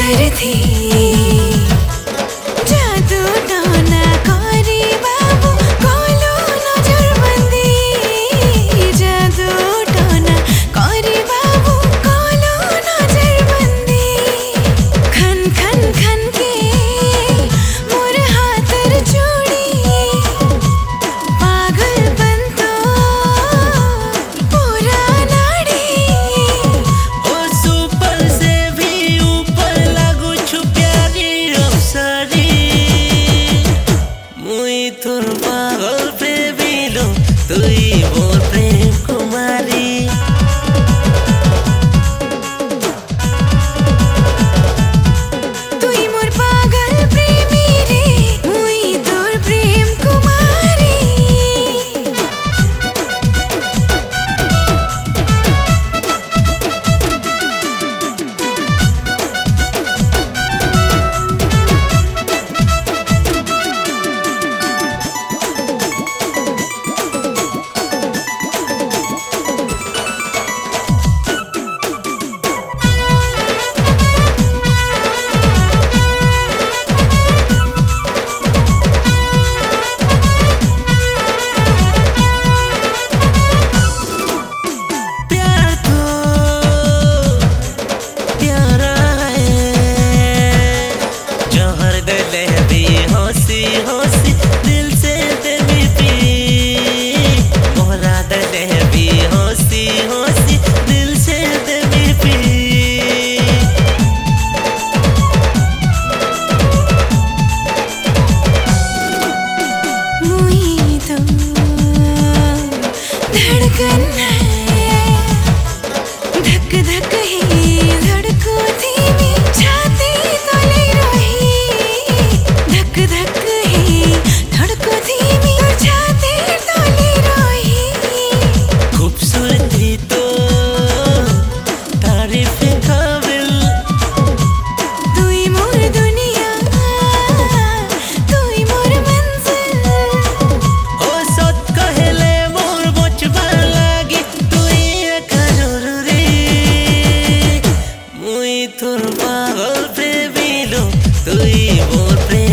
कर थी जादू टोना करी बाबू कोलो नजर बंदी जादू टोना करी बाबू कोलो नजर बंदी खन खन खन के मोर हाथर चूड़ी पागल बनतो पूरा नाड़ी ओ सुपर से भी ऊपर लागू छु प्यारी अप्सरी मुई तोर पागल प्रेमिलो तुई मोर प्रेम कुमारी तुई मोर पागल प्रेमी रे मुई तोर प्रेम कुमारी प्यार तो प्यारा है जहर दले भी हंसी हंसी दिल से तेरी पी मोहरा दले भी हंसी हंसी दिल से तेरी पी मुई तो धड़कन है धक धक ही धड़को धीमी छाती तले रही धक धक ही धड़को धीमी छाती तले रही खूबसूरती तो तारीफ काबिल तुई मोर दुनिया तुई मोर मंजिल ओ सत कहले मोर बचबा लागी तुई एका जरूरी मुई तोर पागल प्रेमिलो तुई मोर प्रेम